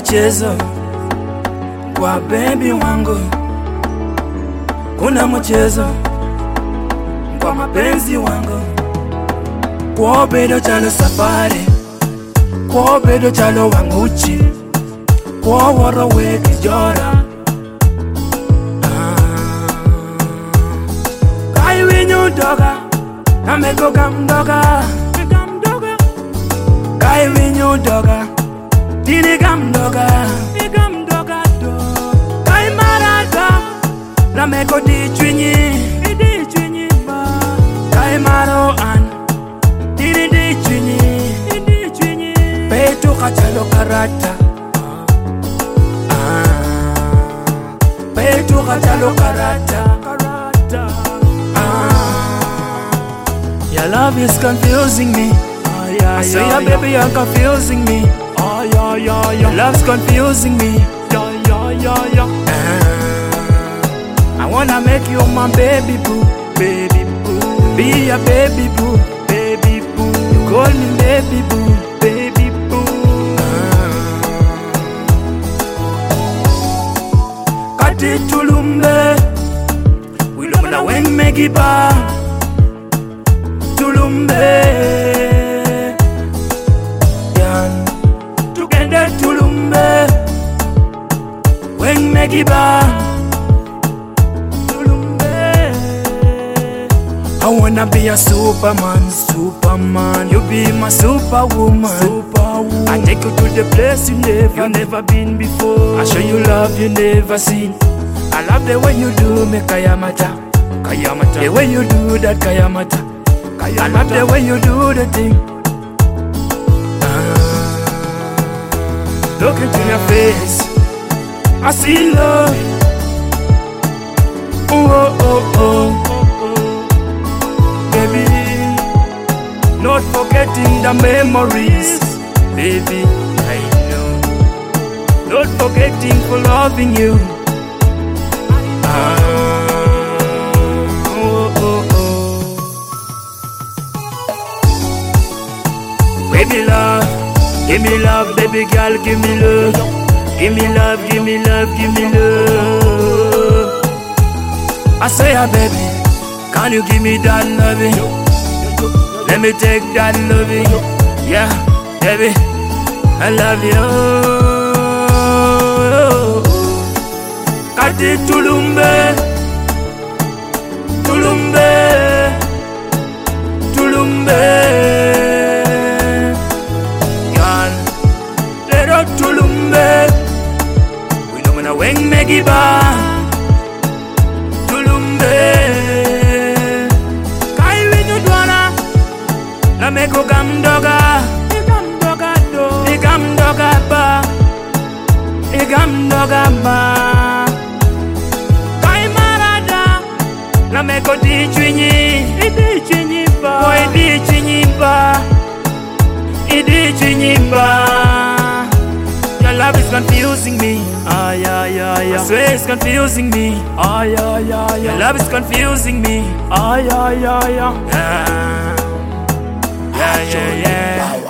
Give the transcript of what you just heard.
mchezo kwa baby wangu, kuna mchezo kwa mapenzi wangu. Kwa bedo chalo safari, kwa bedo chalo wanguchi, kwa waro weki jora. Kai winyu doga, nameko gamdoga. Kai winyu doga, tini gamdoga. Kai marada, nameko di chwinyi. Kai maro an, tini di chwinyi. Petu kachalo karata. Petu kachalo karata. Your love is confusing me. I swear, baby, you're confusing me. Your love's confusing me. I wanna make you my baby boo, baby boo. Be a baby boo, baby boo. You call me baby boo, baby boo. Kati tulumbe, we love na weng megiba. Tulumbe, yan. Together tulumbe, weng megiba. I wanna be a superman, superman. You be my superwoman, superwoman. I take you to the place you never been before. I show you love you never seen. I love the way you do me kayamata, kayamata. The way you do that kayamata, kayamata. I love the way you do the thing. Look into your face, I see love. Oh oh oh. Baby, not forgetting the memories. Baby, I know. Not forgetting for loving you. Oh, oh, oh. Baby love, give me love, baby girl, give me love. Give me love, give me love, give me love. I say, baby, can you give me that loving? Let me take that loving. Yeah, baby, I love you. Kati tulumbe, tulumbe, tulumbe. Girl, let us tulumbe. We don't wanna weng megiba. Nameko gamdoga, igamdoga ba, igamdoga ba. Kai marada, nameko di chwinyi ba, boy di chwinyi ba, idi chwinyi ba. Your love is confusing me. I swear it's confusing me. Your love is confusing me. Yeah, yeah, yeah.